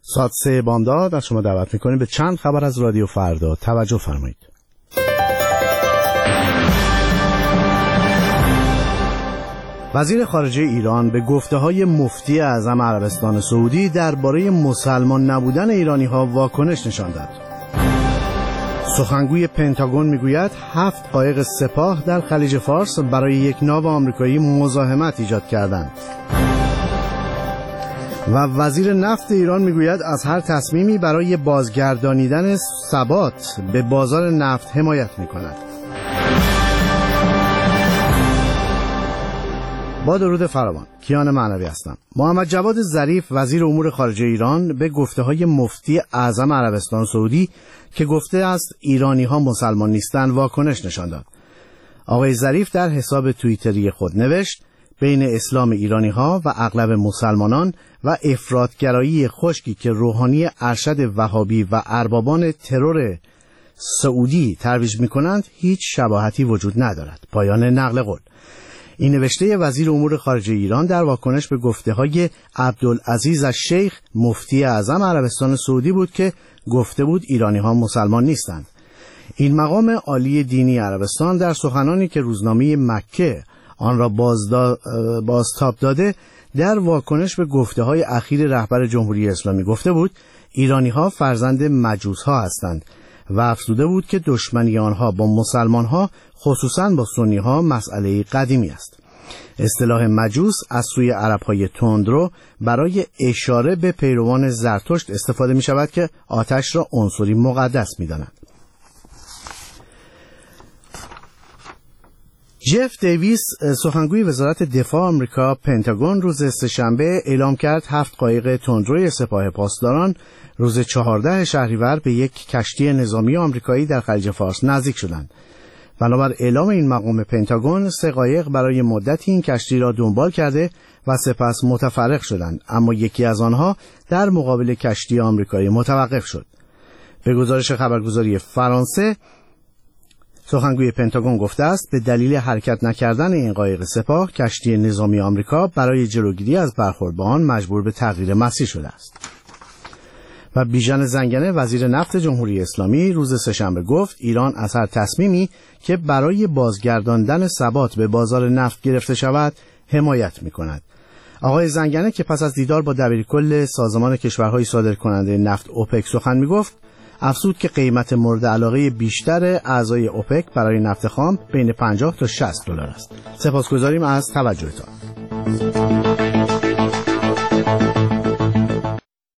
ساعت 3 بامداد از شما دعوت میکنیم به چند خبر از رادیو فردا. توجه فرمایید. وزیر خارجه ایران به گفته‌های مفتی اعظم عربستان سعودی درباره مسلمان نبودن ایرانی‌ها واکنش نشان داد. سخنگوی پنتاگون میگوید 7 قایق سپاه در خلیج فارس برای یک ناو آمریکایی مزاحمت ایجاد کردند. و وزیر نفت ایران میگوید از هر تصمیمی برای بازگردانیدن ثبات به بازار نفت حمایت میکند. با درود فراوان، کیان معنوی هستم. محمد جواد ظریف وزیر امور خارجه ایران به گفته‌های مفتی اعظم عربستان سعودی که گفته است ایرانی‌ها مسلمان نیستند واکنش نشان داد. آقای ظریف در حساب توییتری خود نوشت بین اسلام ایرانی‌ها و اغلب مسلمانان و افراطگرایی خشکی که روحانی ارشد وهابی و اربابان ترور سعودی ترویج می‌کنند هیچ شباهتی وجود ندارد. پایان نقل قول. این نوشته وزیر امور خارجه ایران در واکنش به گفته‌های عبدالعزیز الشیخ مفتی اعظم عربستان سعودی بود که گفته بود ایرانی‌ها مسلمان نیستند. این مقام عالی دینی عربستان در سخنانی که روزنامه مکه آن را بازتاب داده در واکنش به گفته‌های اخیر رهبر جمهوری اسلامی گفته بود ایرانی‌ها فرزند مجوس‌ها هستند و افزوده بود که دشمنی آنها با مسلمان‌ها خصوصاً با سنی‌ها مسئله قدیمی است. اصطلاح مجوس از سوی عرب‌های تندرو برای اشاره به پیروان زرتشت استفاده می‌شود که آتش را عنصری مقدس می‌دانند. جف دیویس سخنگوی وزارت دفاع آمریکا پنتاگون روز سه‌شنبه اعلام کرد 7 قایق تندروی سپاه پاسداران روز 14 شهریور به یک کشتی نظامی آمریکایی در خلیج فارس نزدیک شدند. بنابر اعلام این مقام پنتاگون 3 قایق برای مدتی این کشتی را دنبال کرده و سپس متفرق شدند، اما یکی از آنها در مقابل کشتی آمریکایی متوقف شد. به گزارش خبرگزاری فرانسه سخنگوی پنتاگون گفته است به دلیل حرکت نکردن این قایق سپاه کشتی نظامی آمریکا برای جلوگیری از برخورد با آن مجبور به تغییر مسیر شده است. و بیژن زنگنه وزیر نفت جمهوری اسلامی روز سه‌شنبه گفت ایران از هر تصمیمی که برای بازگرداندن ثبات به بازار نفت گرفته شود حمایت می‌کند. آقای زنگنه که پس از دیدار با دبیرکل سازمان کشورهای صادرکننده نفت اوپک سخن می‌گفت افزود که قیمت مورد علاقه بیشتر اعضای اوپک برای نفت خام بین 50 تا $60 است. سپاسگزاریم از توجهتان.